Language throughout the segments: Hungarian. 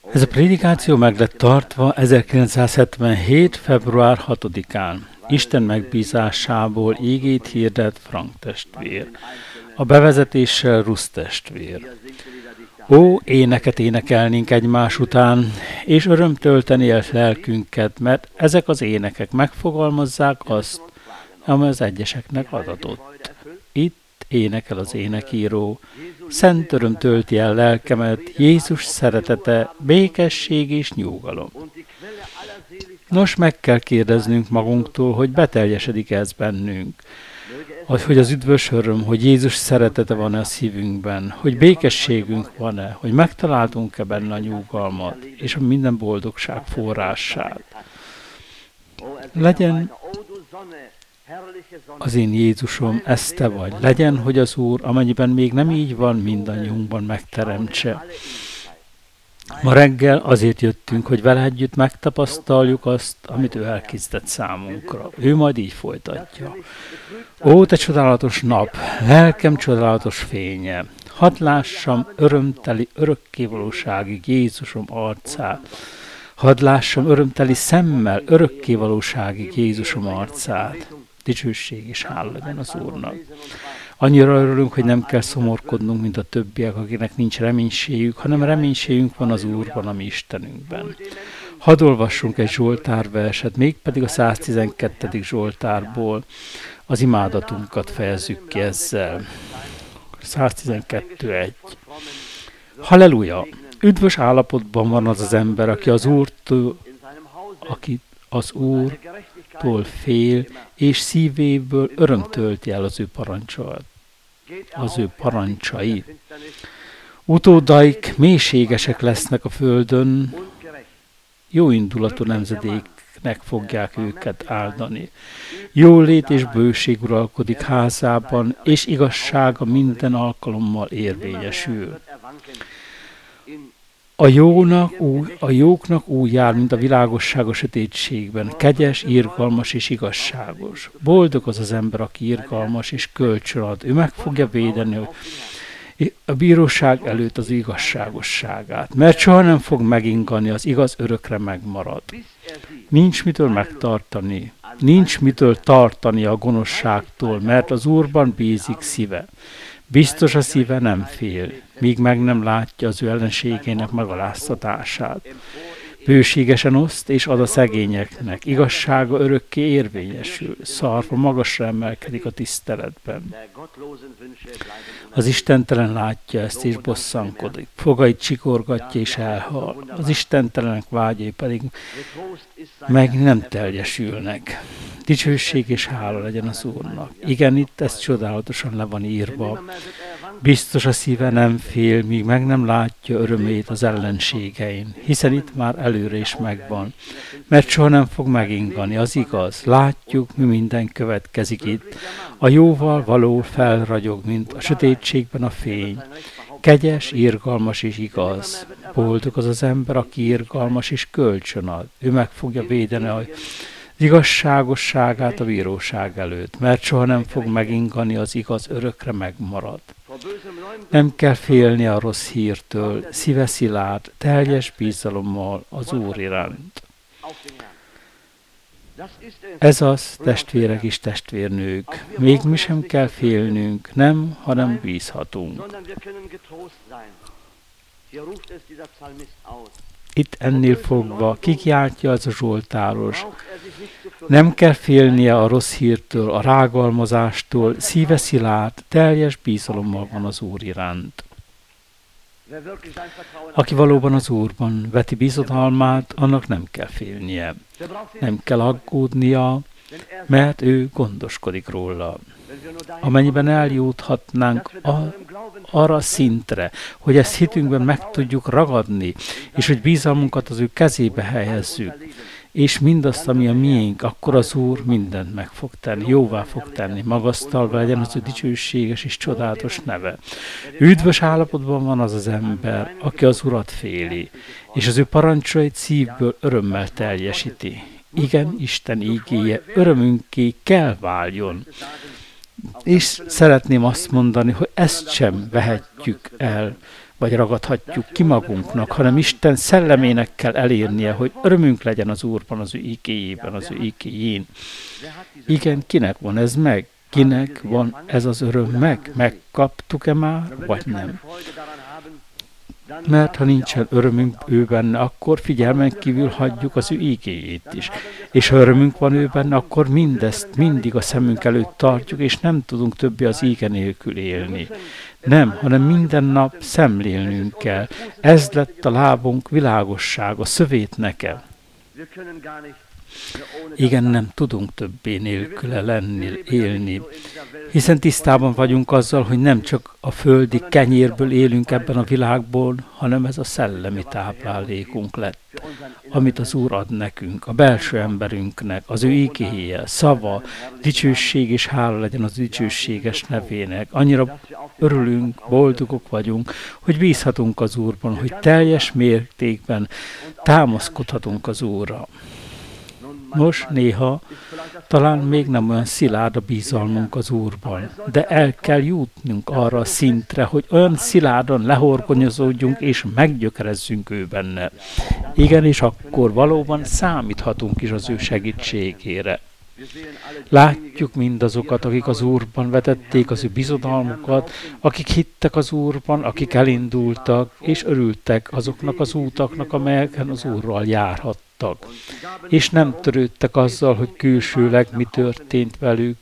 Ez a prédikáció meg lett tartva 1977. február 6-án. Isten megbízásából ígét hirdet Frank testvér. A bevezetéssel Rusz testvér. Ó, éneket énekelnénk egymás után, és öröm tölteni el lelkünket, mert ezek az énekek megfogalmazzák azt, amely az egyeseknek adatott. Itt énekel az énekíró. Szent öröm tölti el lelkemet, Jézus szeretete, békesség és nyugalom. Nos, meg kell kérdeznünk magunktól, hogy beteljesedik ez bennünk. Hogy az üdvös öröm, hogy Jézus szeretete van-e a szívünkben, hogy békességünk van-e, hogy megtaláltunk-e benne a nyugalmat és a minden boldogság forrását. Legyen az én Jézusom, ez te vagy. Legyen, hogy az Úr, amennyiben még nem így van, mindannyiunkban megteremtse. Ma reggel azért jöttünk, hogy vele együtt megtapasztaljuk azt, amit ő elkészített számunkra. Ő majd így folytatja. Ó, te csodálatos nap, lelkem csodálatos fénye, hadd lássam örömteli örökkévalóságig Jézusom arcát, hadd lássam örömteli szemmel örökkévalóságig Jézusom arcát. Dicsőség és hála legyen az Úrnak. Annyira örülünk, hogy nem kell szomorkodnunk, mint a többiek, akiknek nincs reménységük, hanem reménységünk van az Úrban, a mi Istenünkben. Hadd olvassunk egy Zsoltár verset, mégpedig a 112. Zsoltárból. Az imádatunkat fejezzük ki ezzel. 112.1. Halleluja! Üdvös állapotban van az az ember, aki az Úrtól fél, és szívéből öröm tölti el az ő parancsait. Utódaik mélységesek lesznek a földön, jó indulatú nemzedéknek fogják őket áldani. Jólét és bőség uralkodik házában, és igazsága minden alkalommal érvényesül. A jóknak úgy jár, mint a világosság a sötétségben, kegyes, irgalmas és igazságos. Boldog az az ember, aki irgalmas és kölcsön ad. Ő meg fogja védeni a bíróság előtt az igazságosságát, mert soha nem fog megingani, az igaz örökre megmarad. Nincs mitől tartani a gonoszságtól, mert az Úrban bízik szíve. Biztos a szíve nem fél, míg meg nem látja az ő ellenségének megaláztatását. Bőségesen oszt és ad a szegényeknek, igazsága örökké érvényesül, szarva magasra emelkedik a tiszteletben. Az istentelen látja ezt és bosszankodik, fogait csikorgatja és elhal, az istentelenek vágyai pedig meg nem teljesülnek. Dicsőség és hála legyen az Úrnak. Igen, itt ez csodálatosan le van írva. Biztos a szíve nem fél, míg meg nem látja örömét az ellenségein, hiszen itt már előre is megvan. Mert soha nem fog megingani, az igaz. Látjuk, mi minden következik itt. A jóval való felragyog, mint a sötétségben a fény. Kegyes, irgalmas és igaz. Boldog az az ember, aki irgalmas és kölcsön ad. Ő meg fogja védeni az igazságosságát a bíróság előtt, mert soha nem fog megingani, az igaz örökre megmarad. Nem kell félni a rossz hírtől, szíve szilárd, teljes bizalommal az Úr iránt. Ez az, testvérek és testvérnők, még mi sem kell félnünk, nem, hanem bízhatunk. Itt ennél fogva kikiáltja az a zsoltáros. Nem kell félnie a rossz hírtől, a rágalmazástól, szíve szilárd, teljes bizalommal van az Úr iránt. Aki valóban az Úrban veti bizodalmát, annak nem kell félnie. Nem kell aggódnia, mert ő gondoskodik róla. Amennyiben eljuthatnánk arra a szintre, hogy ezt hitünkben meg tudjuk ragadni, és hogy bizalmunkat az ő kezébe helyezzük, és mindazt, ami a miénk, akkor az Úr mindent meg fog tenni, jóvá fog tenni, magasztalva legyen az ő dicsőséges és csodálatos neve. Üdvös állapotban van az az ember, aki az Urat féli, és az ő parancsait szívből örömmel teljesíti. Igen, Isten ígéje örömünké kell váljon. És szeretném azt mondani, hogy ezt sem vehetjük el vagy ragadhatjuk ki magunknak, hanem Isten szellemének kell elérnie, hogy örömünk legyen az Úrban, az ő igéjében, az ő igéjén. Igen, kinek van ez meg? Kinek van ez az öröm meg? Megkaptuk-e már, vagy nem? Mert ha nincsen örömünk ő benne, akkor figyelmen kívül hagyjuk az ő igéjét is. És ha örömünk van ő benne, akkor mindezt mindig a szemünk előtt tartjuk, és nem tudunk többé az íge nélkül élni. Nem, hanem minden nap szemlélnünk kell. Ez lett a lábunk világossága, szövét nekem. Igen, nem tudunk többé nélküle lenni, élni, hiszen tisztában vagyunk azzal, hogy nem csak a földi kenyérből élünk ebben a világból, hanem ez a szellemi táplálékunk lett, amit az Úr ad nekünk, a belső emberünknek, az ő igéje, szava, dicsőség és hála legyen az dicsőséges nevének. Annyira örülünk, boldogok vagyunk, hogy bízhatunk az Úrban, hogy teljes mértékben támaszkodhatunk az Úrra. Nos, néha talán még nem olyan szilárd a bízalmunk az Úrban, de el kell jutnunk arra a szintre, hogy olyan szilárdan lehorgonyozódjunk és meggyökerezzünk ő benne. Igen, és akkor valóban számíthatunk is az ő segítségére. Látjuk mindazokat, akik az Úrban vetették az ő bizodalmukat, akik hittek az Úrban, akik elindultak, és örültek azoknak az útaknak, amelyeken az Úrral járhattak. És nem törődtek azzal, hogy külsőleg mi történt velük.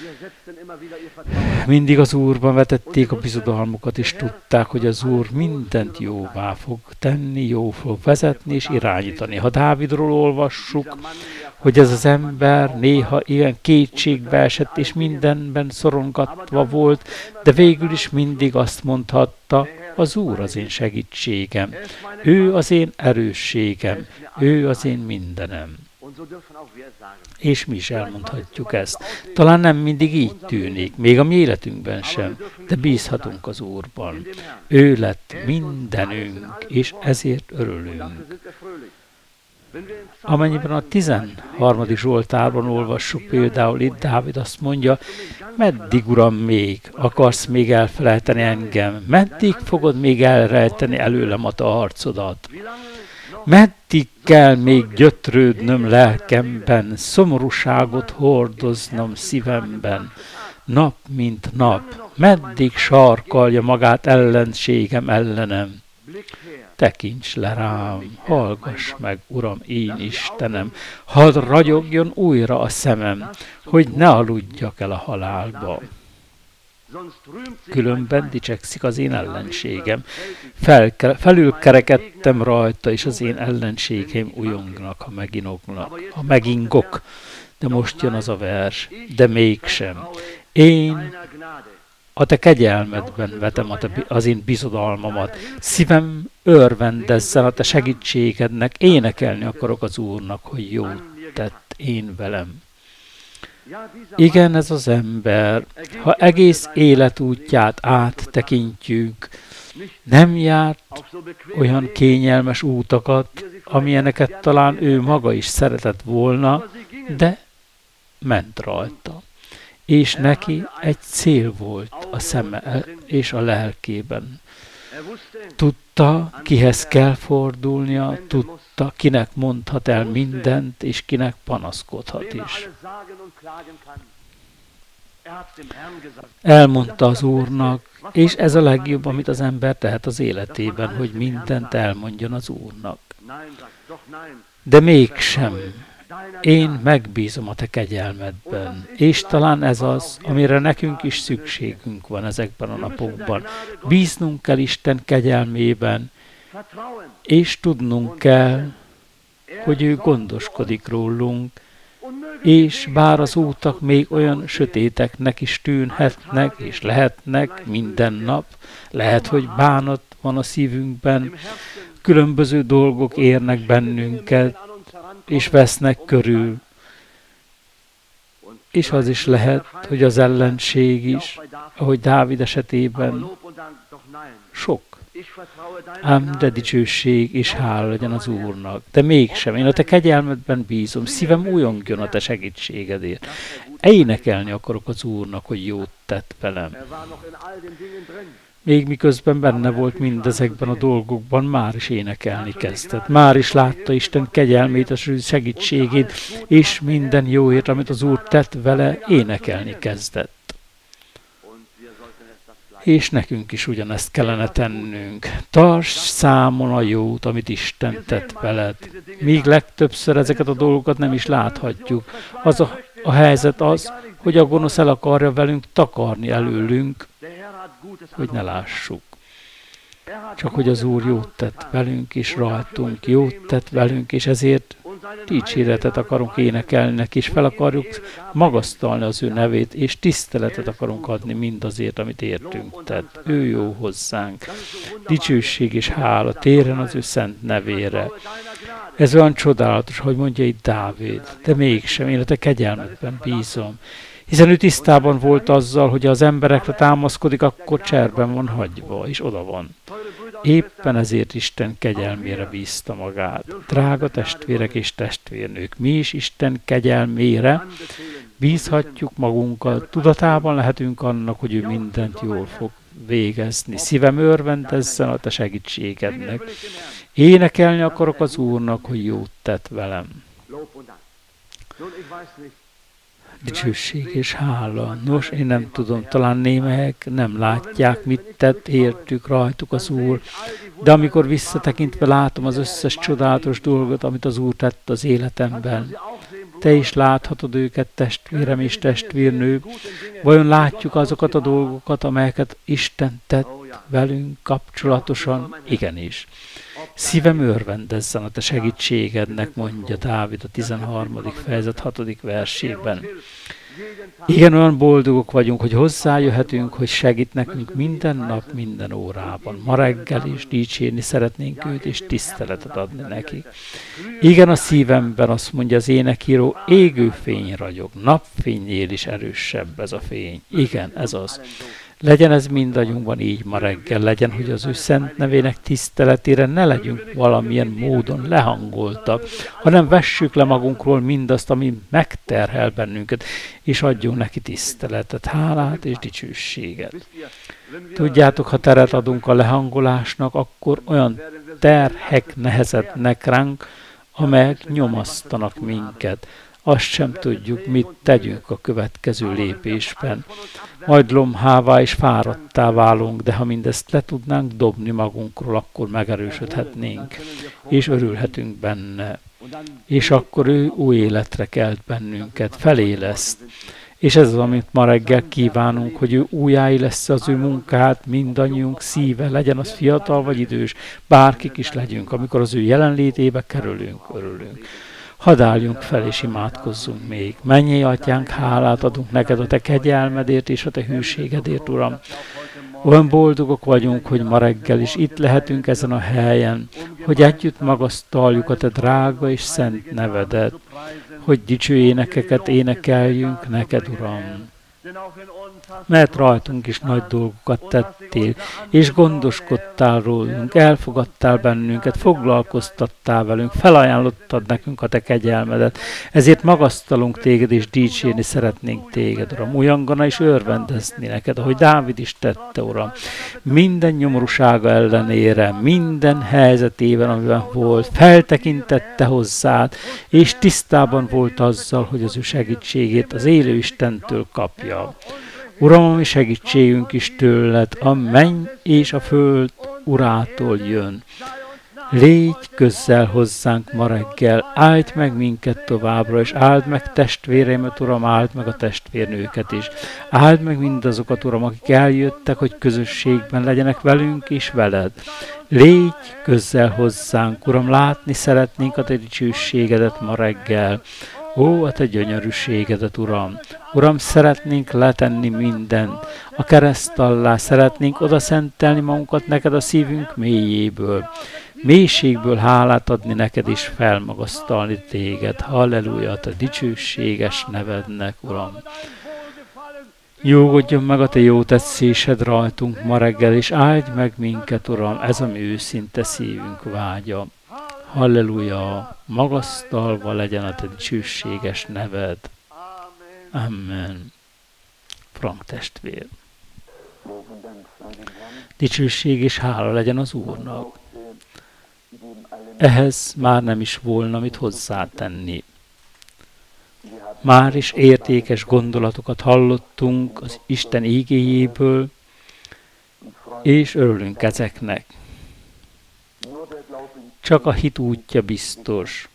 Mindig az Úrban vetették a bizodalmukat, és tudták, hogy az Úr mindent jóvá fog tenni, jó fog vezetni és irányítani. Ha Dávidról olvassuk, hogy ez az ember néha ilyen kétségbe esett, és mindenben szorongatva volt, de végül is mindig azt mondhatta, az Úr az én segítségem, ő az én erősségem, ő az én mindenem. És mi is elmondhatjuk ezt. Talán nem mindig így tűnik, még a mi életünkben sem, de bízhatunk az Úrban. Ő lett mindenünk, és ezért örülünk. Amennyiben a 13. Zsoltárban olvassuk például, itt Dávid azt mondja, meddig, Uram, még akarsz még elfelejteni engem? Meddig fogod még elrejteni előlem a te arcodat? Meddig kell még gyötrődnöm lelkemben, szomorúságot hordoznom szívemben, nap mint nap, meddig sarkalja magát ellenségem ellenem? Tekints le rám, hallgass meg, Uram, én Istenem, hadd ragyogjon újra a szemem, hogy ne aludjak el a halálba. Különben dicsekszik az én ellenségem. Felülkerekedtem rajta, és az én ellenségeim újongnak, ha megingok. De most jön az a vers, de mégsem. Én a te kegyelmedben vetem az én bizodalmamat. Szívem örvendezzen a te segítségednek, énekelni akarok az Úrnak, hogy jót tett én velem. Igen, ez az ember, ha egész életútját áttekintjük, nem járt olyan kényelmes útakat, amilyeneket talán ő maga is szeretett volna, de ment rajta. És neki egy cél volt a szeme és a lelkében. Tudta, kihez kell fordulnia, tudta, kinek mondhat el mindent, és kinek panaszkodhat is. Elmondta az Úrnak, és ez a legjobb, amit az ember tehet az életében, hogy mindent elmondjon az Úrnak. De mégsem. Én megbízom a te kegyelmedben, és talán ez az, amire nekünk is szükségünk van ezekben a napokban. Bíznunk kell Isten kegyelmében, és tudnunk kell, hogy ő gondoskodik rólunk, és bár az útak még olyan sötéteknek is tűnhetnek, és lehetnek minden nap, lehet, hogy bánat van a szívünkben, különböző dolgok érnek bennünket, és vesznek körül. És az is lehet, hogy az ellenség is, ahogy Dávid esetében, sok. Ám de dicsőség és hála legyen az Úrnak. De mégsem, én a te kegyelmedben bízom, szívem újongjon a te segítségedért. Énekelni akarok az Úrnak, hogy jót tett velem. még miközben benne volt mindezekben a dolgokban, már is énekelni kezdett. Már is látta Isten kegyelmét, a segítségét, és minden jóért, amit az Úr tett vele, énekelni kezdett. És nekünk is ugyanezt kellene tennünk. Tartsd számon a jót, amit Isten tett veled. Míg legtöbbször ezeket a dolgokat nem is láthatjuk. A helyzet az, hogy a gonosz el akarja velünk takarni előlünk, hogy ne lássuk. Csak hogy az Úr jót tett velünk és rajtunk, jót tett velünk, és ezért dicséretet akarunk énekelni neki, és fel akarjuk magasztalni az ő nevét, és tiszteletet akarunk adni mindazért, amit értünk tett. Ő jó hozzánk. Dicsőség és hála térjen az ő szent nevére. Ez olyan csodálatos, hogy mondja itt Dávid, de mégsem, én a te kegyelmedben bízom. Hiszen ő tisztában volt azzal, hogy az emberekre támaszkodik, akkor cserben van hagyva, és oda van. Éppen ezért Isten kegyelmére bízta magát. Drága testvérek és testvérnők, mi is Isten kegyelmére bízhatjuk magunkat, tudatában lehetünk annak, hogy ő mindent jól fog végezni. Szívem örvendezzen a te segítségednek. Énekelni akarok az Úrnak, hogy jót tett velem. Dicsőség és hála. Nos, én nem tudom, talán némelyek nem látják, mit tett értük rajtuk az Úr, de amikor visszatekintve látom az összes csodálatos dolgot, amit az Úr tett az életemben, te is láthatod őket, testvérem és testvérnő. Vajon látjuk azokat a dolgokat, amelyeket Isten tett velünk kapcsolatosan? Igenis. Szívem örvendezzen a te segítségednek, mondja Dávid a 13. fejezet 6. versében. Igen, olyan boldogok vagyunk, hogy hozzájöhetünk, hogy segít nekünk minden nap, minden órában. Ma reggel is dicsérni szeretnénk őt, és tiszteletet adni neki. Igen, a szívemben azt mondja az énekíró, égő fény ragyog, napfénynél is erősebb ez a fény. Igen, ez az. Legyen ez mindannyiunkban így ma reggel, legyen, hogy az ő szent nevének tiszteletére ne legyünk valamilyen módon lehangoltak, hanem vessük le magunkról mindazt, ami megterhel bennünket, és adjunk neki tiszteletet, hálát és dicsőséget. Tudjátok, ha teret adunk a lehangolásnak, akkor olyan terhek nehezednek ránk, amelyek nyomasztanak minket. Azt sem tudjuk, mit tegyünk a következő lépésben. Majd lomhává és fáradtá válunk, de ha mindezt le tudnánk dobni magunkról, akkor megerősödhetnénk, és örülhetünk benne. És akkor ő új életre kelt bennünket, feléleszt. És ez az, amit ma reggel kívánunk, hogy ő újjáélessze az ő munkát, mindannyiunk szíve, legyen az fiatal vagy idős, bárkik is legyünk, amikor az ő jelenlétébe kerülünk, örülünk. Hadd álljunk fel és imádkozzunk még. Mennyei Atyánk, hálát adunk neked a te kegyelmedért és a te hűségedért, Uram. Olyan boldogok vagyunk, hogy ma reggel is itt lehetünk ezen a helyen, hogy együtt magasztaljuk a te drága és szent nevedet, hogy dicső énekeket énekeljünk neked, Uram. Mert rajtunk is nagy dolgokat tettél, és gondoskodtál rólunk, elfogadtál bennünket, foglalkoztattál velünk, felajánlottad nekünk a te kegyelmedet, ezért magasztalunk téged, és dicsérni szeretnénk téged, Uram. Ujjongana és örvendezni neked, ahogy Dávid is tette, Uram. Minden nyomorúsága ellenére, minden helyzetében, amiben volt, feltekintette hozzád, és tisztában volt azzal, hogy az ő segítségét az élő Istentől kapja. Uram, a mi segítségünk is tőled, a menny és a föld Urától jön. Légy közel hozzánk ma reggel, áld meg minket továbbra, és áld meg testvéreimet, Uram, áld meg a testvérnőket is. Áld meg mindazokat, Uram, akik eljöttek, hogy közösségben legyenek velünk és veled. Légy közel hozzánk, Uram, látni szeretnénk a te dicsőségedet ma reggel. Ó, a te gyönyörűségedet, Uram! Uram, szeretnénk letenni mindent. A kereszt alá szeretnénk oda szentelni magunkat neked a szívünk mélyéből. Mélységből hálát adni neked és felmagasztalni téged. Halleluja, a te dicsőséges nevednek, Uram! Nyugodjon meg a te jó tetszésed rajtunk ma reggel, és áldj meg minket, Uram, ez a mi őszinte szívünk vágya. Halleluja, magasztalva legyen a te dicsőséges neved. Amen. Frank testvér. Dicsőség és hála legyen az Úrnak. Ehhez már nem is volna mit hozzátenni. Már is értékes gondolatokat hallottunk az Isten ígéjéből, és örülünk ezeknek. Csak a hit útja biztos.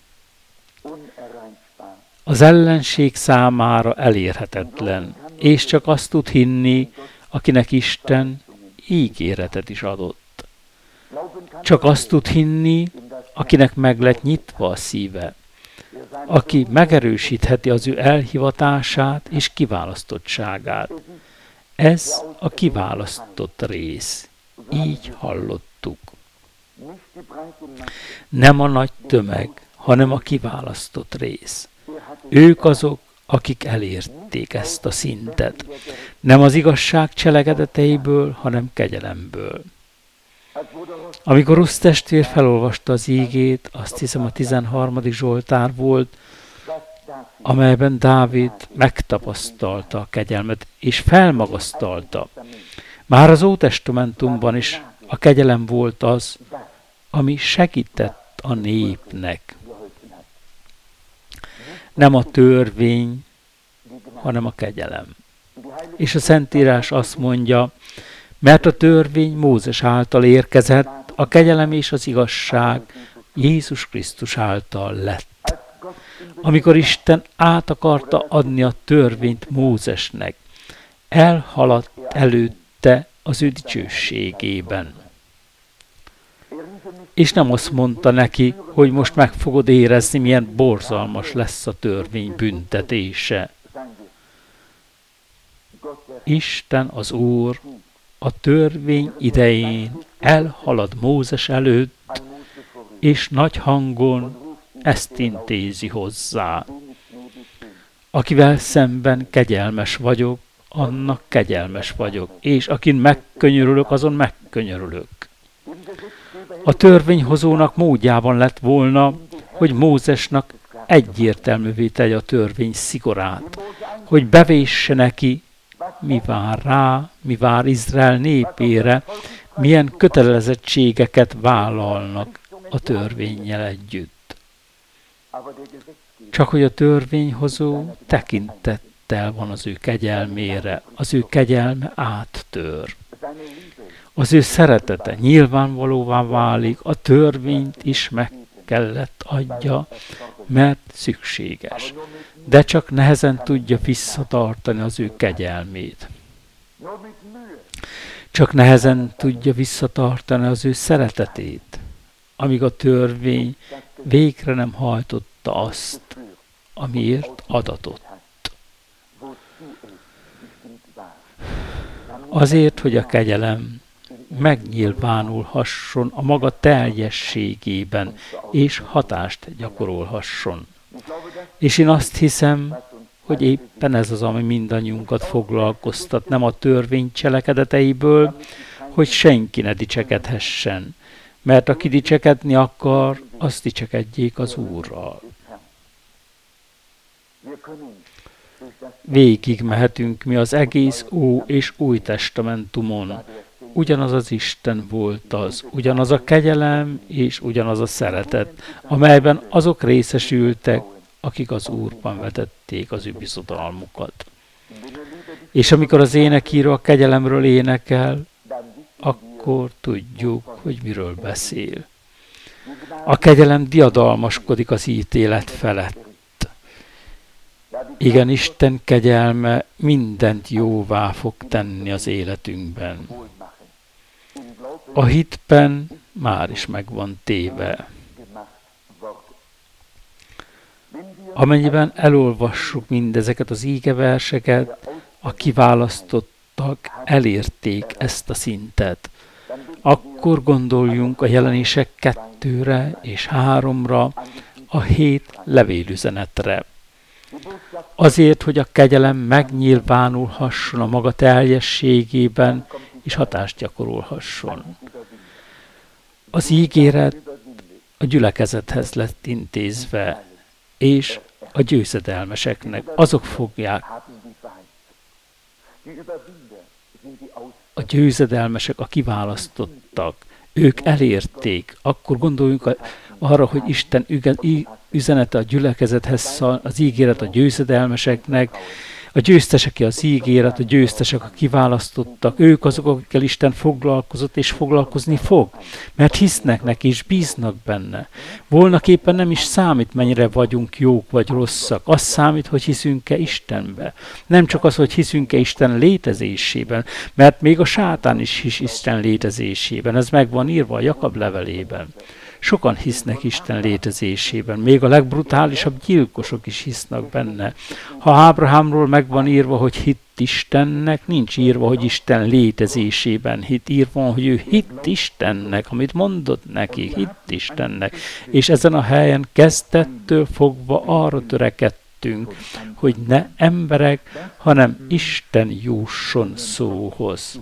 Az ellenség számára elérhetetlen, és csak azt tud hinni, akinek Isten ígéretet is adott. Csak azt tud hinni, akinek meg lett nyitva a szíve, aki megerősítheti az ő elhivatását és kiválasztottságát. Ez a kiválasztott rész. Így hallottuk. Nem a nagy tömeg, hanem a kiválasztott rész. Ők azok, akik elérték ezt a szintet. Nem az igazság cselekedeteiből, hanem kegyelemből. Amikor Rusz testvér felolvasta az ígét, azt hiszem a 13. Zsoltár volt, amelyben Dávid megtapasztalta a kegyelmet, és felmagasztalta. Már az Ótestamentumban is a kegyelem volt az, ami segített a népnek. Nem a törvény, hanem a kegyelem. És a Szentírás azt mondja, mert a törvény Mózes által érkezett, a kegyelem és az igazság Jézus Krisztus által lett. Amikor Isten át akarta adni a törvényt Mózesnek, elhaladt előtte az ő dicsőségében. És nem azt mondta neki, hogy most meg fogod érezni, milyen borzalmas lesz a törvény büntetése. Isten az Úr a törvény idején elhalad Mózes előtt, és nagy hangon ezt intézi hozzá. Akivel szemben kegyelmes vagyok, annak kegyelmes vagyok, és akin megkönyörülök, azon megkönyörülök. A törvényhozónak módjában lett volna, hogy Mózesnak egyértelművé tegye a törvény szigorát, hogy bevésse neki, mi vár rá, mi vár Izrael népére, milyen kötelezettségeket vállalnak a törvénnyel együtt. Csak hogy a törvényhozó tekintettel van az ő kegyelmére, az ő kegyelme áttör. Az ő szeretete nyilvánvalóvá válik, a törvényt is meg kellett adja, mert szükséges. De csak nehezen tudja visszatartani az ő kegyelmét. Csak nehezen tudja visszatartani az ő szeretetét, amíg a törvény végre nem hajtotta azt, amiért adatott. Azért, hogy a kegyelem megnyilvánulhasson a maga teljességében, és hatást gyakorolhasson. És én azt hiszem, hogy éppen ez az, ami mindannyiunkat foglalkoztat, nem a törvény cselekedeteiből, hogy senki ne dicsekedhessen, mert aki dicsekedni akar, azt dicsekedjék az Úrral. Végig mehetünk mi az egész Ó és Új Testamentumon. Ugyanaz az Isten volt az, ugyanaz a kegyelem és ugyanaz a szeretet, amelyben azok részesültek, akik az Úrban vetették az ő bizodalmukat. És amikor az énekíró a kegyelemről énekel, akkor tudjuk, hogy miről beszél. A kegyelem diadalmaskodik az ítélet felett. Igen, Isten kegyelme mindent jóvá fog tenni az életünkben. A hitben már is meg van téve. Amennyiben elolvassuk mindezeket az ígeverseket, a kiválasztottak elérték ezt a szintet. Akkor gondoljunk a Jelenések 2-re és 3-ra, a 7 levélüzenetre. Azért, hogy a kegyelem megnyilvánulhasson a maga teljességében, és hatást gyakorolhasson. Az ígéret a gyülekezethez lett intézve, és a győzedelmeseknek. Azok fogják a győzedelmesek, a kiválasztottak. Ők elérték. Akkor gondoljunk arra, hogy Isten üzenete a gyülekezethez, az ígéret a győzedelmeseknek, a győzteseké az ígéret, a győztesek, a kiválasztottak, ők azok, akikkel Isten foglalkozott és foglalkozni fog, mert hisznek neki és bíznak benne. Volnak éppen nem is számít, mennyire vagyunk jók vagy rosszak, az számít, hogy hiszünk-e Istenbe. Nem csak az, hogy hiszünk-e Isten létezésében, mert még a sátán is hisz Isten létezésében, ez meg van írva a Jakab levelében. Sokan hisznek Isten létezésében, még a legbrutálisabb gyilkosok is hisznek benne. Ha Ábrahámról meg van írva, hogy hitt Istennek, nincs írva, hogy Isten létezésében hitt, írva, hogy ő hitt Istennek, amit mondott neki, hitt Istennek. És ezen a helyen kezdettől fogva arra törekedtünk, hogy ne emberek, hanem Isten jusson szóhoz.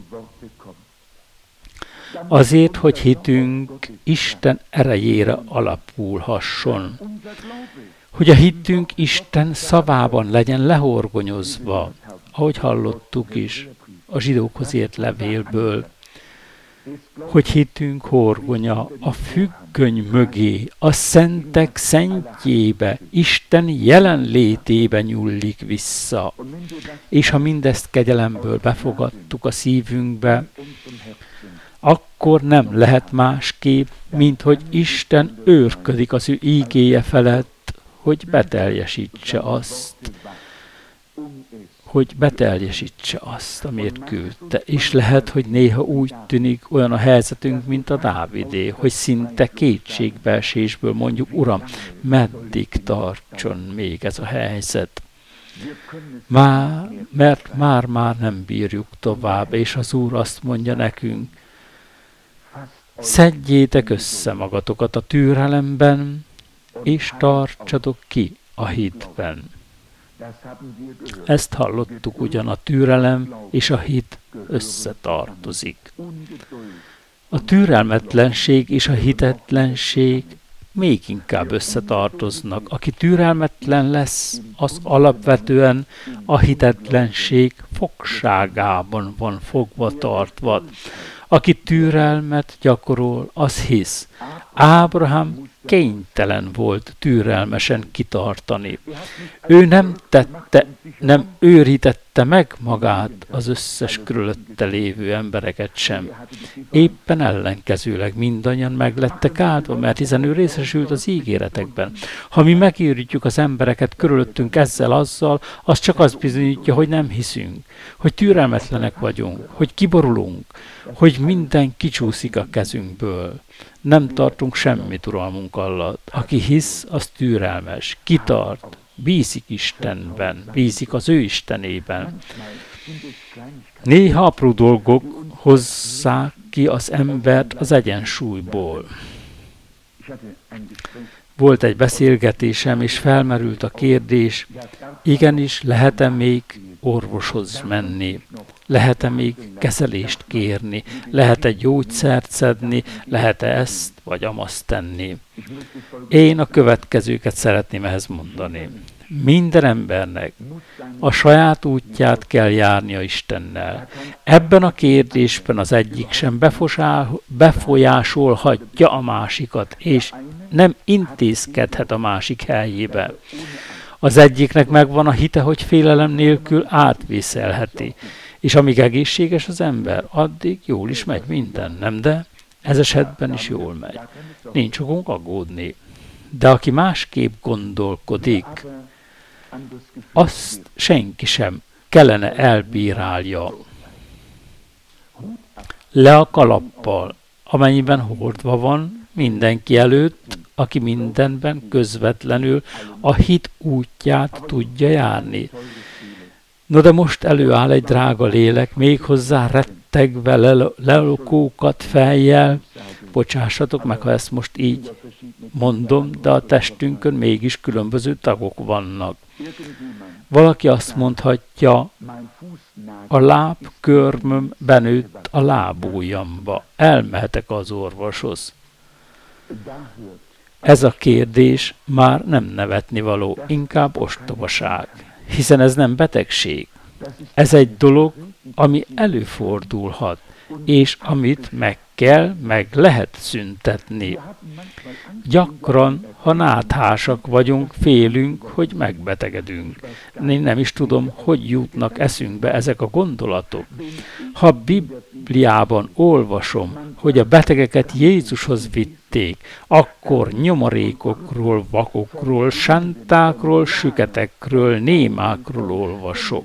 Azért, hogy hitünk Isten erejére alapulhasson. Hogy a hitünk Isten szavában legyen lehorgonyozva, ahogy hallottuk is a zsidókhoz írt levélből. Hogy hitünk horgonya a függöny mögé, a szentek szentjébe, Isten jelenlétébe nyúlik vissza. És ha mindezt kegyelemből befogadtuk a szívünkbe, akkor nem lehet másképp, mint hogy Isten őrködik az ő ígéje felett, hogy beteljesítse azt, amiért küldte. És lehet, hogy néha úgy tűnik olyan a helyzetünk, mint a Dávidé, hogy szinte kétségbeesésből mondjuk, Uram, meddig tartson még ez a helyzet? Mert már nem bírjuk tovább, és az Úr azt mondja nekünk, szedjétek össze magatokat a türelemben, és tartsatok ki a hitben. Ezt hallottuk, ugyan a türelem és a hit összetartozik. A türelmetlenség és a hitetlenség még inkább összetartoznak. Aki türelmetlen lesz, az alapvetően a hitetlenség fogságában van fogva tartva. Aki türelmet gyakorol, az hisz. Ábrahám kénytelen volt türelmesen kitartani. Ő nem őrítette meg magát az összes körülötte lévő embereket sem. Éppen ellenkezőleg mindannyian meglettek áldva, mert hiszen ő részesült az ígéretekben. Ha mi megőrítjük az embereket körülöttünk ezzel-azzal, az csak azt bizonyítja, hogy nem hiszünk, hogy türelmetlenek vagyunk, hogy kiborulunk, hogy minden kicsúszik a kezünkből. Nem tartunk semmit uralmunk alatt. Aki hisz, az türelmes, kitart, bízik Istenben, bízik az ő Istenében. Néha apró dolgok hozzák ki az embert az egyensúlyból. Volt egy beszélgetésem, és felmerült a kérdés, igenis, lehet-e még orvoshoz menni? Lehet-e még kezelést kérni? Lehet-e gyógyszert szedni? Lehet-e ezt vagy amazt tenni? Én a következőket szeretném ehhez mondani. Minden embernek a saját útját kell járnia Istennel. Ebben a kérdésben az egyik sem befolyásolhatja a másikat, és nem intézkedhet a másik helyébe. Az egyiknek megvan a hite, hogy félelem nélkül átvészelheti. És amíg egészséges az ember, addig jól is megy minden, nem? De ez esetben is jól megy. Nincs okunk aggódni. De aki másképp gondolkodik, azt senki sem kellene elbírálja. Le a kalappal, amennyiben hordva van mindenki előtt, aki mindenben közvetlenül a hit útját tudja járni. No de most előáll egy drága lélek, méghozzá rettegve lelokókat fejjel. Bocsássatok meg, ha ezt most így mondom, de a testünkön mégis különböző tagok vannak. Valaki azt mondhatja, a lábkörmöm benőtt a lábujjamba, elmehetek az orvoshoz. Ez a kérdés már nem nevetnivaló, inkább ostobaság, hiszen ez nem betegség. Ez egy dolog, ami előfordulhat. és amit meg lehet szüntetni. Gyakran, ha náthásak vagyunk, félünk, hogy megbetegedünk. Én nem is tudom, hogy jutnak eszünkbe ezek a gondolatok. Ha Bibliában olvasom, hogy a betegeket Jézushoz vitték, akkor nyomorékokról, vakokról, sántákról, süketekről, némákról olvasok.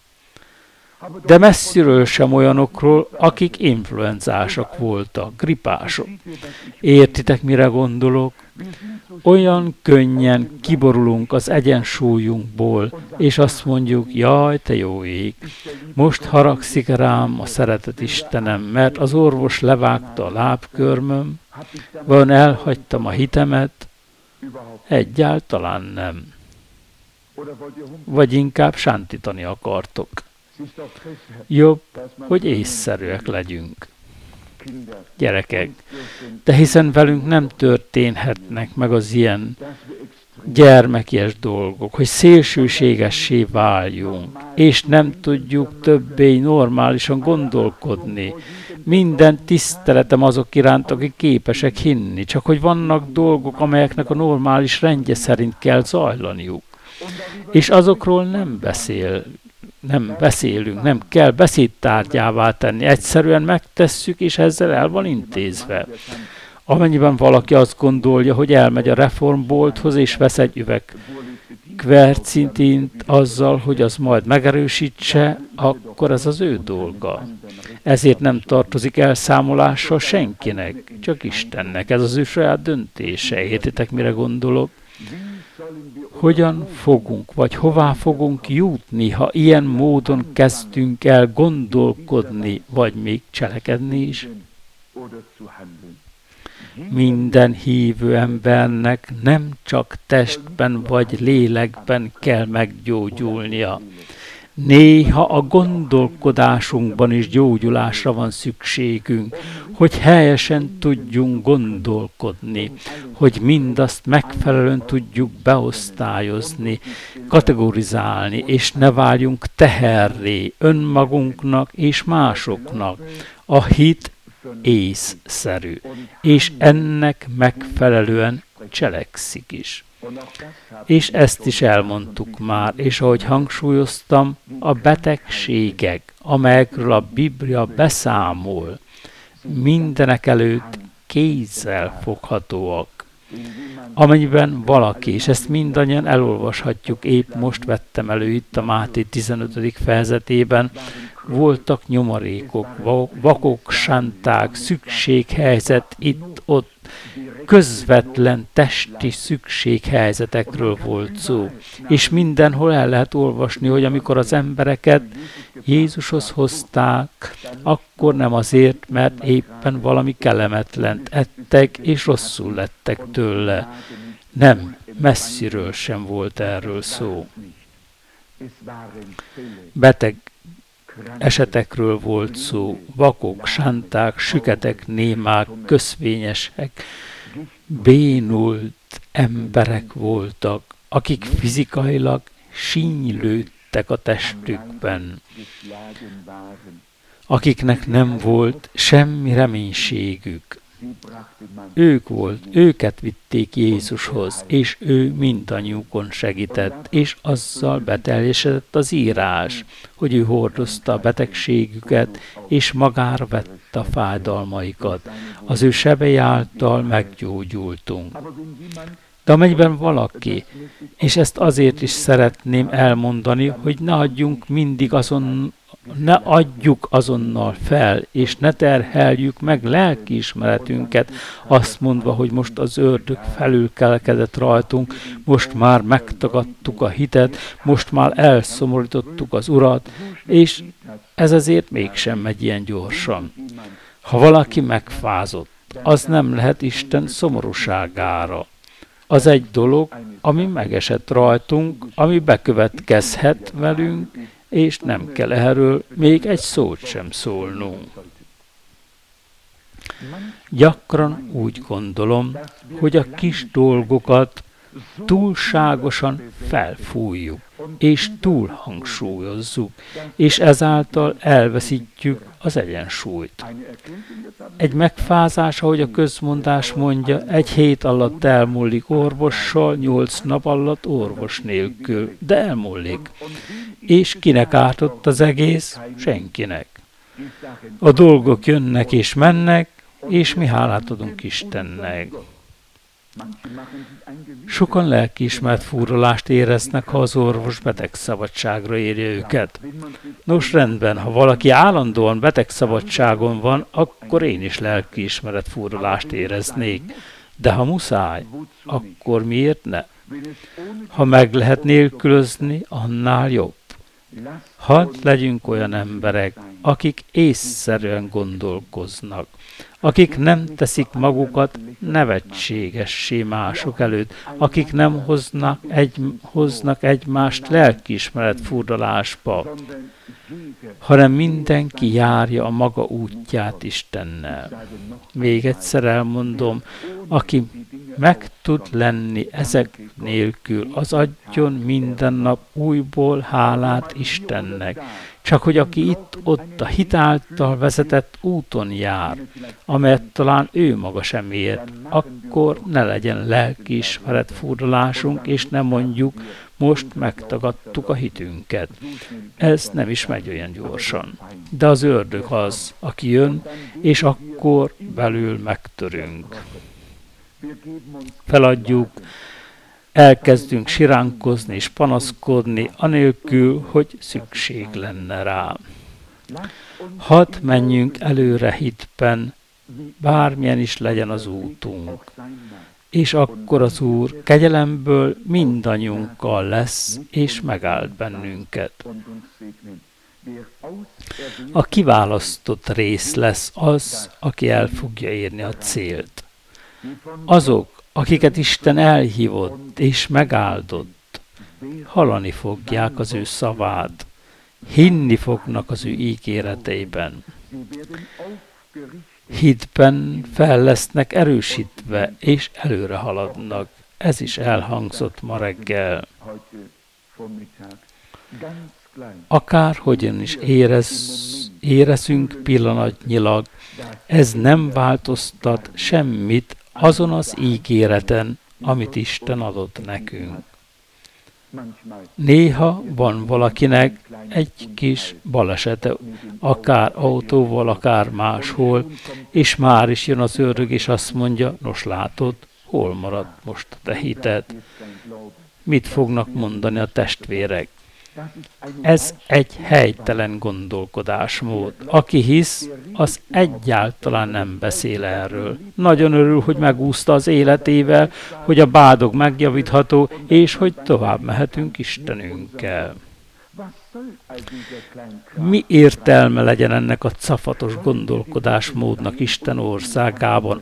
De messziről sem olyanokról, akik influenzások voltak, gripások. Értitek, mire gondolok? Olyan könnyen kiborulunk az egyensúlyunkból, és azt mondjuk, jaj, te jó ég, most haragszik rám a szeretet Istenem, mert az orvos levágta a lábkörmöm, vajon elhagytam a hitemet? Egyáltalán nem. Vagy inkább sántítani akartok. Jobb, hogy észszerűek legyünk. Gyerekek, de hiszen velünk nem történhetnek meg az ilyen gyermekies dolgok, hogy szélsőségessé váljunk, és nem tudjuk többé normálisan gondolkodni. Minden tiszteletem azok iránt, akik képesek hinni, csak hogy vannak dolgok, amelyeknek a normális rendje szerint kell zajlaniuk. És azokról nem beszélünk, nem kell beszédtárgyává tenni. Egyszerűen megtesszük, és ezzel el van intézve. Amennyiben valaki azt gondolja, hogy elmegy a reformbolthoz, és vesz egy üveg kvercintint azzal, hogy az majd megerősítse, akkor ez az ő dolga. Ezért nem tartozik elszámolással senkinek, csak Istennek. Ez az ő saját döntése. Értitek, mire gondolok? Hogyan fogunk, vagy hová fogunk jutni, ha ilyen módon kezdtünk el gondolkodni, vagy még cselekedni is? Minden hívő embernek nem csak testben vagy lélekben kell meggyógyulnia. Néha a gondolkodásunkban is gyógyulásra van szükségünk, hogy helyesen tudjunk gondolkodni, hogy mindazt megfelelően tudjuk beosztályozni, kategorizálni, és ne váljunk teherré önmagunknak és másoknak. A hit észszerű, és ennek megfelelően cselekszik is. És ezt is elmondtuk már, és ahogy hangsúlyoztam, a betegségek, amelyekről a Biblia beszámol, mindenek előtt kézzel foghatóak. Amennyiben valaki, és ezt mindannyian elolvashatjuk, épp most vettem elő itt a Máté 15. fejezetében, voltak nyomorékok, vakok, sánták, szükséghelyzet itt-ott, közvetlen testi szükséghelyzetekről volt szó. És mindenhol el lehet olvasni, hogy amikor az embereket Jézushoz hozták, akkor nem azért, mert éppen valami kellemetlent ettek, és rosszul lettek tőle. Nem, messziről sem volt erről szó. Beteg esetekről volt szó, vakok, sánták, süketek, némák, köszvényesek, bénult emberek voltak, akik fizikailag sínylődtek a testükben, akiknek nem volt semmi reménységük. Őket vitték Jézushoz, és ő mindannyiukon segített, és azzal beteljesedett az írás, hogy ő hordozta a betegségüket, és magára vette a fájdalmaikat. Az ő sebei által meggyógyultunk. De amennyiben valaki, és ezt azért is szeretném elmondani, hogy ne adjuk azonnal fel, és ne terheljük meg lelkiismeretünket, azt mondva, hogy most az ördög felülkelkedett rajtunk, most már megtagadtuk a hitet, most már elszomorítottuk az Urat, és ez azért mégsem megy ilyen gyorsan. Ha valaki megfázott, az nem lehet Isten szomorúságára. Az egy dolog, ami megesett rajtunk, ami bekövetkezhet velünk, és nem kell erről még egy szót sem szólnunk. Gyakran úgy gondolom, hogy a kis dolgokat túlságosan felfújjuk, és túlhangsúlyozzuk, és ezáltal elveszítjük az egyensúlyt. Egy megfázás, ahogy a közmondás mondja, 1 hét alatt elmúlik orvossal, 8 nap alatt orvos nélkül, de elmúlik. És kinek ártott az egész? Senkinek. A dolgok jönnek és mennek, és mi hálát adunk Istennek. Sokan lelkiismert furdalást éreznek, ha az orvos betegszabadságra írja őket. Nos, rendben, ha valaki állandóan betegszabadságon van, akkor én is lelkiismeret furdalást éreznék. De ha muszáj, akkor miért ne? Ha meg lehet nélkülözni, annál jobb. Hadd legyünk olyan emberek, akik észszerűen gondolkoznak, akik nem teszik magukat nevetségessé mások előtt, akik nem hoznak egymást lelkiismeret furdalásba, hanem mindenki járja a maga útját Istennel. Még egyszer elmondom, aki meg tud lenni ezek nélkül, az adjon minden nap újból hálát Istennek. Csak hogy aki itt-ott a hit által vezetett úton jár, amelyet talán ő maga sem ért, akkor ne legyen lelkiismeret furdalásunk, és ne mondjuk, most megtagadtuk a hitünket. Ez nem is megy olyan gyorsan. De az ördög az, aki jön, és akkor belül megtörünk. Feladjuk, elkezdünk siránkozni és panaszkodni, anélkül, hogy szükség lenne rá. Hadd menjünk előre hitben, bármilyen is legyen az útunk. És akkor az Úr kegyelemből mindannyiunkkal lesz, és megáld bennünket. A kiválasztott rész lesz az, aki el fogja érni a célt. Azok, akiket Isten elhívott és megáldott, hallani fogják az ő szavát, hinni fognak az ő ígéreteiben. Hitben fel lesznek erősítve, és előre haladnak. Ez is elhangzott ma reggel. Akárhogyan is érezünk pillanatnyilag, ez nem változtat semmit azon az ígéreten, amit Isten adott nekünk. Néha van valakinek egy kis balesete, akár autóval, akár máshol, és már is jön az ördög, és azt mondja, nos látod, hol maradt most a te hited? Mit fognak mondani a testvérek? Ez egy helytelen gondolkodásmód. Aki hisz, az egyáltalán nem beszél erről. Nagyon örül, hogy megúszta az életével, hogy a bádog megjavítható, és hogy tovább mehetünk Istenünkkel. Mi értelme legyen ennek a cafatos gondolkodásmódnak Isten országában?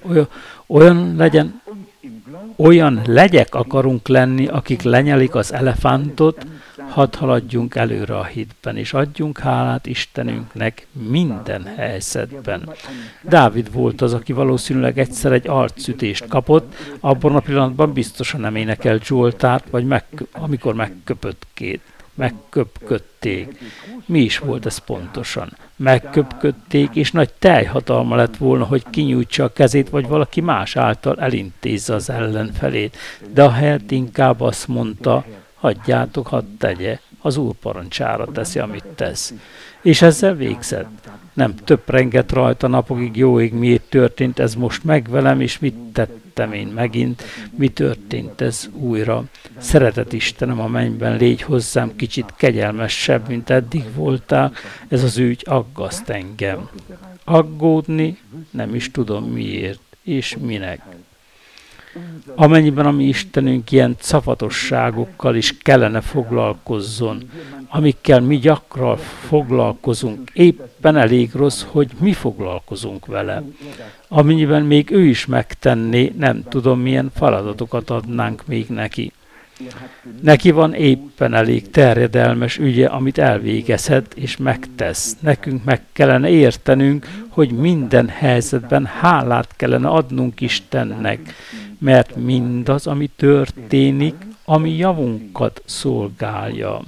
Olyan legyek akarunk lenni, akik lenyelik az elefántot, hadd haladjunk előre a hitben, és adjunk hálát Istenünknek minden helyzetben. Dávid volt az, aki valószínűleg egyszer egy arcütést kapott, abban a pillanatban biztosan nem énekelt Zsoltárt, vagy amikor megköpködték. Mi is volt ez pontosan? Megköpködték, és nagy teljhatalma lett volna, hogy kinyújtsa a kezét, vagy valaki más által elintézze az ellenfelét. De a helyett inkább azt mondta, hagyjátok, hadd tegye, az Úr parancsára teszi, amit tesz. És ezzel végzett. Nem töprengett rajta napokig, jóig, miért történt ez most meg velem, és mit tettem én megint, mi történt ez újra. Szeretett Istenem a mennyben, légy hozzám kicsit kegyelmesebb, mint eddig voltál, ez az ügy aggaszt engem. Aggódni nem is tudom miért, és minek. Amennyiben a mi Istenünk ilyen cafatosságokkal is kellene foglalkozzon, amikkel mi gyakran foglalkozunk, éppen elég rossz, hogy mi foglalkozunk vele. Amennyiben még ő is megtenné, nem tudom, milyen feladatokat adnánk még neki. Neki van éppen elég terjedelmes ügye, amit elvégezhet és megtesz. Nekünk meg kellene értenünk, hogy minden helyzetben hálát kellene adnunk Istennek. mert mindaz, ami történik, ami javunkat szolgálja.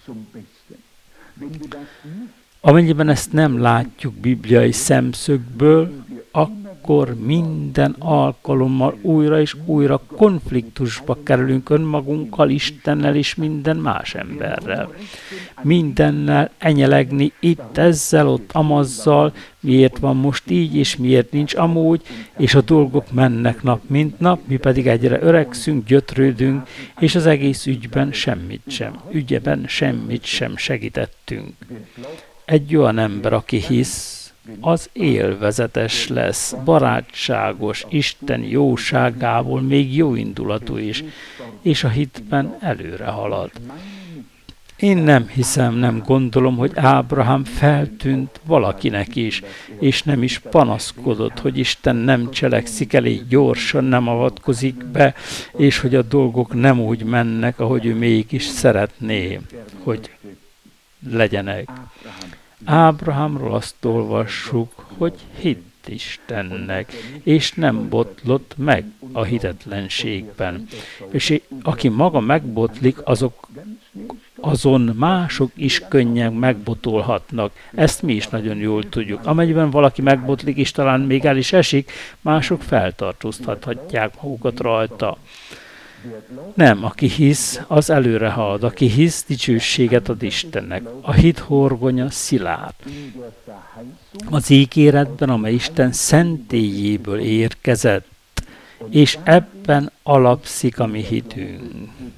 Amennyiben ezt nem látjuk bibliai szemszögből, akkor minden alkalommal újra és újra konfliktusba kerülünk önmagunkkal, Istennel és minden más emberrel. Mindennel enyelegni itt, ezzel, ott, amazzal, miért van most így, és miért nincs amúgy, és a dolgok mennek nap mint nap, mi pedig egyre öregszünk, gyötrődünk, és az egész ügyben semmit sem segítettünk. Egy olyan ember, aki hisz, az élvezetes lesz, barátságos, Isten jóságából még jóindulatú is, és a hitben előre halad. Én nem hiszem, nem gondolom, hogy Ábrahám feltűnt valakinek is, és nem is panaszkodott, hogy Isten nem cselekszik elég gyorsan, nem avatkozik be, és hogy a dolgok nem úgy mennek, ahogy ő mégis szeretné, hogy legyenek. Ábrahámról azt olvassuk, hogy hitt Istennek, és nem botlott meg a hitetlenségben. És aki maga megbotlik, azon mások is könnyen megbotolhatnak. Ezt mi is nagyon jól tudjuk. Amennyiben valaki megbotlik, és talán még el is esik, mások feltartóztathatják magukat rajta. Nem, aki hisz, az előre halad. Aki hisz, dicsőséget ad Istennek. A hit horgonya szilárd. Az ígéretben, amely Isten szentélyéből érkezett, és ebben alapszik a mi hitünk.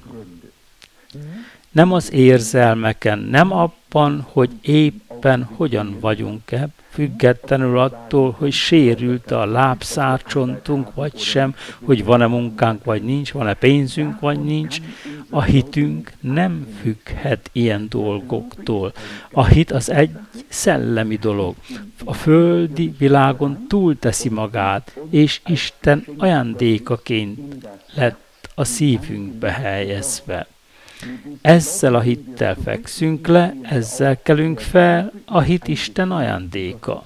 Nem az érzelmeken, nem abban, hogy éppen hogyan vagyunk-e, függetlenül attól, hogy sérült a lábszárcsontunk, vagy sem, hogy van-e munkánk, vagy nincs, van-e pénzünk, vagy nincs. A hitünk nem függhet ilyen dolgoktól. A hit az egy szellemi dolog. A földi világon túlteszi magát, és Isten ajándékaként lett a szívünkbe helyezve. Ezzel a hittel fekszünk le, ezzel kelünk fel, a hit Isten ajándéka.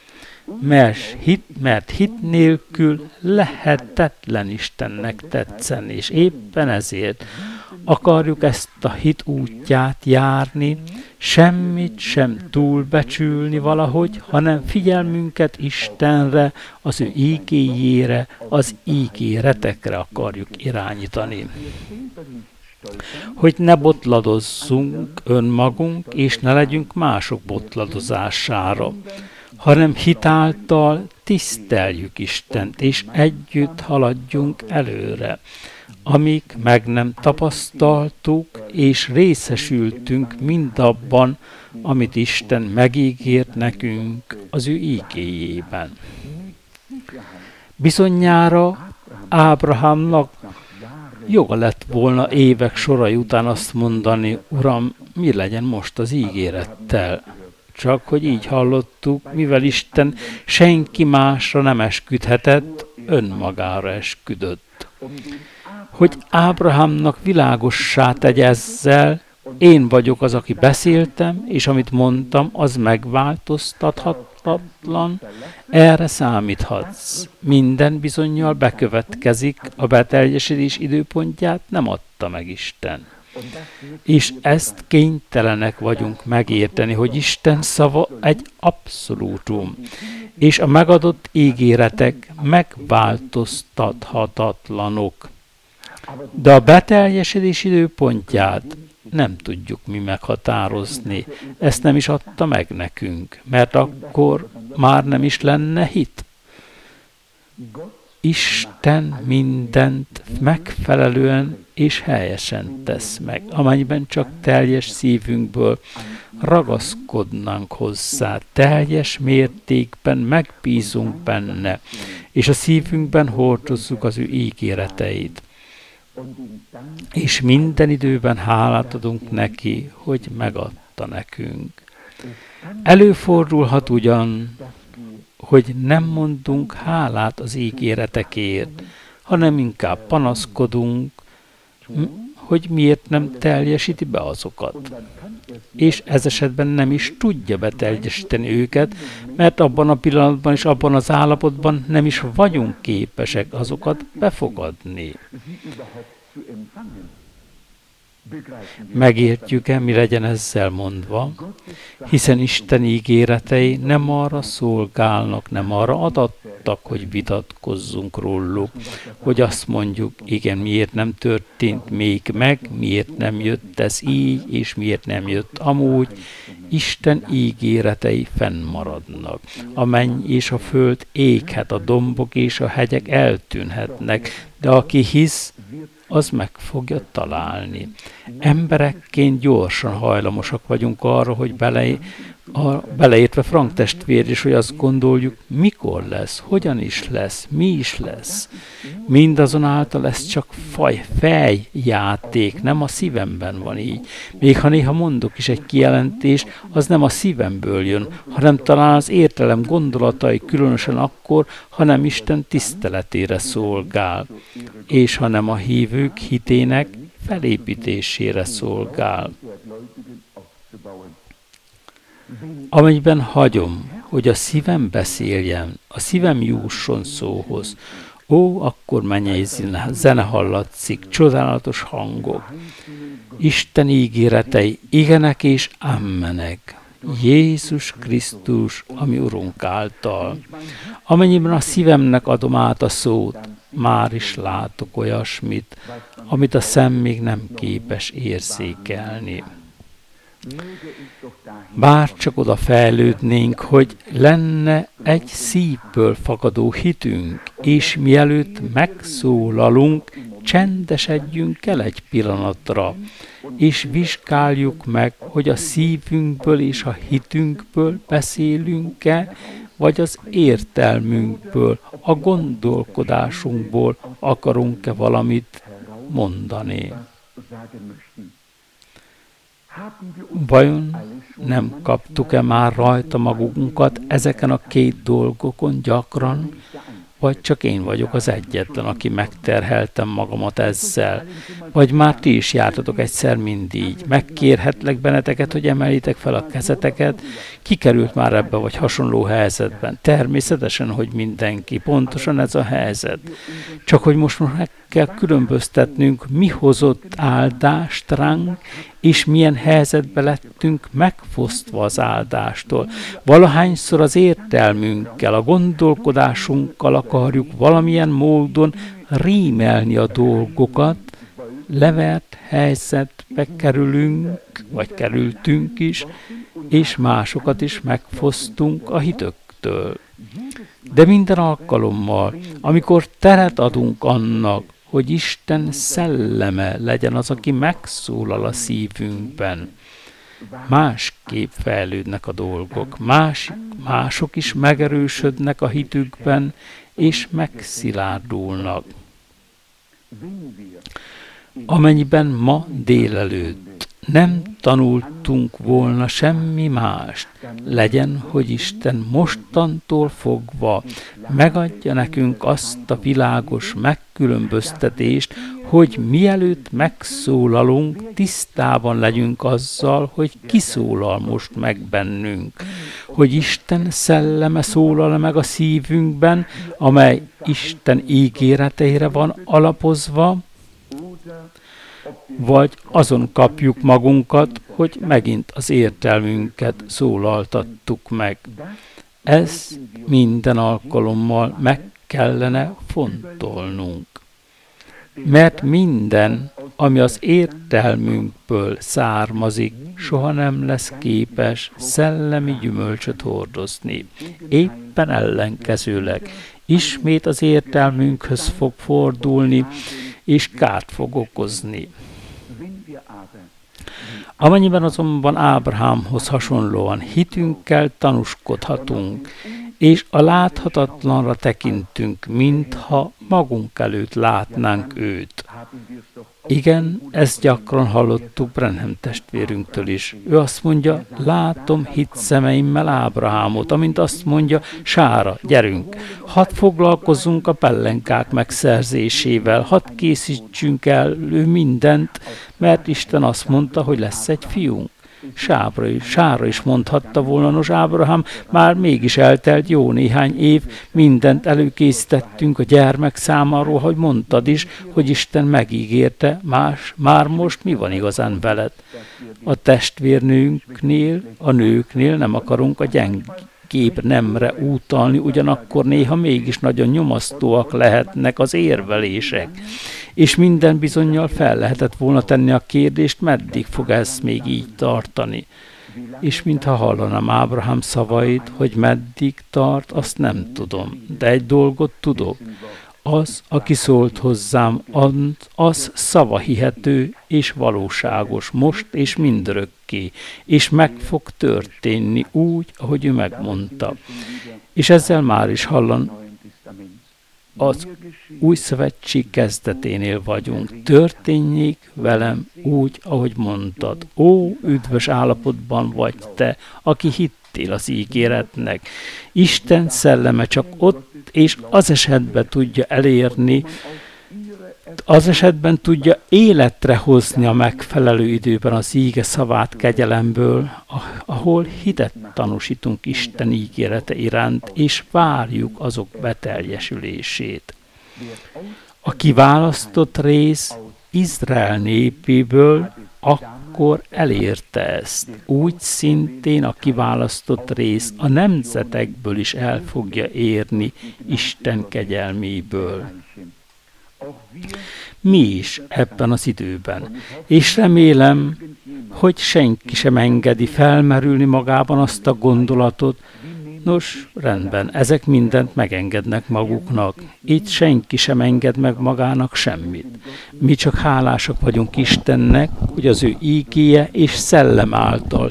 Mert hit nélkül lehetetlen Istennek tetszeni, és éppen ezért akarjuk ezt a hit útját járni, semmit sem túlbecsülni valahogy, hanem figyelmünket Istenre, az ő ígéjére, az ígéretekre akarjuk irányítani. Hogy ne botladozzunk önmagunk, és ne legyünk mások botladozására, hanem hitáltal tiszteljük Istent, és együtt haladjunk előre, amíg meg nem tapasztaltuk, és részesültünk mindabban, amit Isten megígért nekünk az ő ígéjében. Bizonyára Ábrahámnak joga lett volna évek sorai után azt mondani, Uram, mi legyen most az ígérettel? Csak hogy így hallottuk, mivel Isten senki másra nem esküdhetett, önmagára esküdött. Hogy Ábrahámnak világossá tegye ezzel, én vagyok az, aki beszéltem, és amit mondtam, az megváltoztathatatlan, erre számíthatsz. Minden bizonnyal bekövetkezik, a beteljesedés időpontját nem adta meg Isten. És ezt kénytelenek vagyunk megérteni, hogy Isten szava egy abszolútum, és a megadott ígéretek megváltoztathatatlanok. De a beteljesedés időpontját nem tudjuk mi meghatározni. Ezt nem is adta meg nekünk, mert akkor már nem is lenne hit. Isten mindent megfelelően és helyesen tesz meg, amennyiben csak teljes szívünkből ragaszkodnánk hozzá, teljes mértékben megbízunk benne, és a szívünkben hordozzuk az ő ígéreteit. És minden időben hálát adunk neki, hogy megadta nekünk. Előfordulhat ugyan, hogy nem mondunk hálát az ígéretekért, hanem inkább panaszkodunk, hogy miért nem teljesíti be azokat. És ez esetben nem is tudja beteljesíteni őket, mert abban a pillanatban és abban az állapotban nem is vagyunk képesek azokat befogadni. Megértjük-e, mi legyen ezzel mondva, hiszen Isten ígéretei nem arra szolgálnak, nem arra adattak, hogy vitatkozzunk róluk, hogy azt mondjuk, igen, miért nem történt még meg, miért nem jött ez így, és miért nem jött amúgy. Isten ígéretei fennmaradnak. A menny és a föld éghet, a dombok és a hegyek eltűnhetnek, de aki hisz, az meg fogja találni. Emberekként gyorsan hajlamosak vagyunk arra, hogy beleértve Frank testvér is, hogy azt gondoljuk, mikor lesz, hogyan is lesz, mi is lesz. Mindazonáltal ez csak fejjáték, nem a szívemben van így. Még ha néha mondok is egy kijelentés, az nem a szívemből jön, hanem talán az értelem gondolatai különösen akkor, ha nem Isten tiszteletére szolgál, és ha nem a hívők hitének felépítésére szolgál. Amennyiben hagyom, hogy a szívem beszéljen, a szívem jusson szóhoz, akkor mennyei zene hallatszik, csodálatos hangok. Isten ígéretei igenek és ammenek. Jézus Krisztus, ami Urunk által. Amennyiben a szívemnek adom át a szót, már is látok olyasmit, amit a szem még nem képes érzékelni. Bár csak oda fejlődnénk, hogy lenne egy szívből fakadó hitünk, és mielőtt megszólalunk, csendesedjünk el egy pillanatra, és vizsgáljuk meg, hogy a szívünkből és a hitünkből beszélünk-e, vagy az értelmünkből, a gondolkodásunkból akarunk-e valamit mondani. Vajon nem kaptuk-e már rajta magunkat ezeken a két dolgokon gyakran, vagy csak én vagyok az egyetlen, aki megterheltem magamat ezzel, vagy már ti is jártatok egyszer mindígy. Megkérhetlek benneteket, hogy emeljétek fel a kezeteket, ki került már ebbe vagy hasonló helyzetben. Természetesen, hogy mindenki, pontosan ez a helyzet. Csak hogy most meg kell különböztetnünk, mi hozott áldást ránk, és milyen helyzetbe lettünk megfosztva az áldástól. Valahányszor az értelmünkkel, a gondolkodásunkkal akarjuk valamilyen módon rímelni a dolgokat, levert helyzetbe kerülünk, vagy kerültünk is, és másokat is megfosztunk a hitöktől. De minden alkalommal, amikor teret adunk annak, hogy Isten szelleme legyen az, aki megszólal a szívünkben, másképp fejlődnek a dolgok, mások is megerősödnek a hitükben, és megszilárdulnak. Amennyiben ma délelőtt nem tanultunk volna semmi mást, legyen, hogy Isten mostantól fogva megadja nekünk azt a világos megkülönböztetést, hogy mielőtt megszólalunk, tisztában legyünk azzal, hogy ki szólal most meg bennünk. Hogy Isten szelleme szólal meg a szívünkben, amely Isten ígéreteire van alapozva, vagy azon kapjuk magunkat, hogy megint az értelmünket szólaltattuk meg. Ez minden alkalommal meg kellene fontolnunk. Mert minden, ami az értelmünkből származik, soha nem lesz képes szellemi gyümölcsöt hordozni. Éppen ellenkezőleg ismét az értelmünkhöz fog fordulni, és kárt fog okozni. Amennyiben azonban Ábrahámhoz hasonlóan hitünkkel tanúskodhatunk, és a láthatatlanra tekintünk, mintha magunk előtt látnánk őt. Igen, ezt gyakran hallottuk Branham testvérünktől is. Ő azt mondja, látom hit szemeimmel Ábrahámot, amint azt mondja, Sára, gyerünk, hadd foglalkozzunk a pellenkák megszerzésével, hadd készítsünk elő mindent, mert Isten azt mondta, hogy lesz egy fiunk. Sára is mondhatta volna, nos Ábrahám, már mégis eltelt jó néhány év, mindent előkészítettünk a gyermek számáról, hogy mondtad is, hogy Isten megígérte, már most mi van igazán veled? A testvérnőnknél, a nőknél nem akarunk a gyengébb nemre utalni, ugyanakkor néha mégis nagyon nyomasztóak lehetnek az érvelések. És minden bizonnyal fel lehetett volna tenni a kérdést, meddig fog ez még így tartani. És mintha hallanám Ábrahám szavait, hogy meddig tart, azt nem tudom. De egy dolgot tudok. Az, aki szólt hozzám, az szavahihető és valóságos most és mindörökké, és meg fog történni úgy, ahogy ő megmondta. És ezzel már is az új szövetség kezdeténél vagyunk. Történjék velem úgy, ahogy mondtad. Ó, üdvös állapotban vagy te, aki hittél az ígéretnek. Isten szelleme csak ott és az esetben tudja elérni, az esetben tudja életre hozni a megfelelő időben az íge szavát kegyelemből, ahol hitet tanúsítunk Isten ígérete iránt, és várjuk azok beteljesülését. A kiválasztott rész Izrael népéből akkor elérte ezt. Úgy szintén a kiválasztott rész a nemzetekből is el fogja érni Isten kegyelméből. Mi is ebben az időben. És remélem, hogy senki sem engedi felmerülni magában azt a gondolatot, nos, rendben, ezek mindent megengednek maguknak. Itt senki sem enged meg magának semmit. Mi csak hálásak vagyunk Istennek, hogy az ő ígéje és szellem által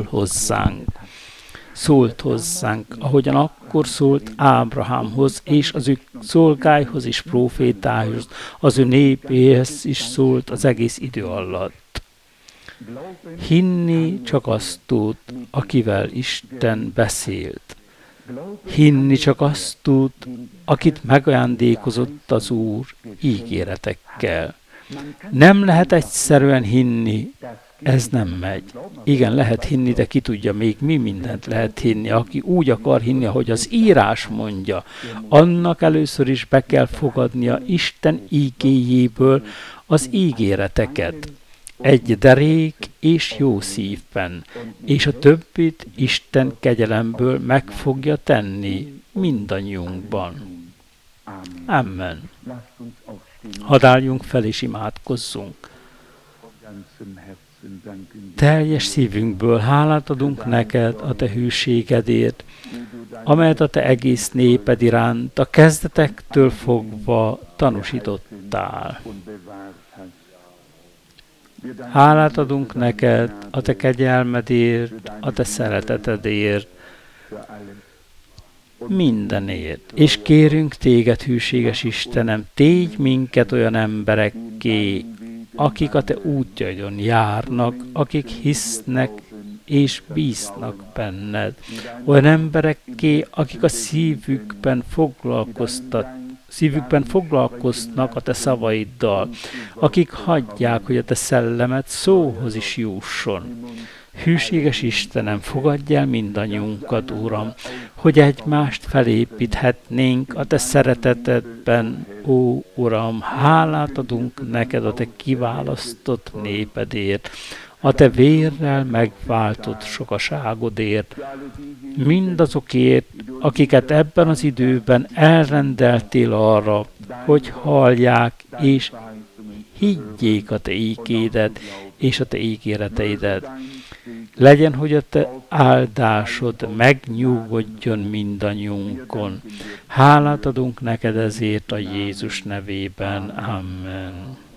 szólt hozzánk, ahogyan akkor szólt Ábrahámhoz, és az ő szolgáihoz és prófétához, az ő népéhez is szólt az egész idő alatt. Hinni csak azt tud, akivel Isten beszélt. Hinni csak azt tud, akit megajándékozott az Úr ígéretekkel. Nem lehet egyszerűen hinni, ez nem megy. Igen, lehet hinni, de ki tudja még mi mindent lehet hinni. Aki úgy akar hinni, ahogy az írás mondja, annak először is be kell fogadnia Isten ígéjéből az ígéreteket. Egy derék és jó szívben, és a többit Isten kegyelemből meg fogja tenni mindannyiunkban. Amen. Hadd álljunk fel és imádkozzunk. Teljes szívünkből hálát adunk neked a te hűségedért, amelyet a te egész néped iránt a kezdetektől fogva tanúsítottál. Hálát adunk neked a te kegyelmedért, a te szeretetedért, mindenért. És kérünk téged, hűséges Istenem, tégy minket olyan emberekké, akik a te útjaidon járnak, akik hisznek és bíznak benned. Olyan emberekké, akik a szívükben foglalkoznak a te szavaiddal, akik hagyják, hogy a te szellemed szóhoz is jusson. Hűséges Istenem, fogadj el mindannyiunkat, Uram, hogy egymást felépíthetnénk a te szeretetedben, ó Uram, hálát adunk neked a te kiválasztott népedért, a te vérrel megváltott sokaságodért, mindazokért, akiket ebben az időben elrendeltél arra, hogy hallják és higgyék a te ígédet és a te ígéreteidet. Legyen, hogy a te áldásod megnyugodjon mindannyiunkon. Hálát adunk neked ezért a Jézus nevében. Amen.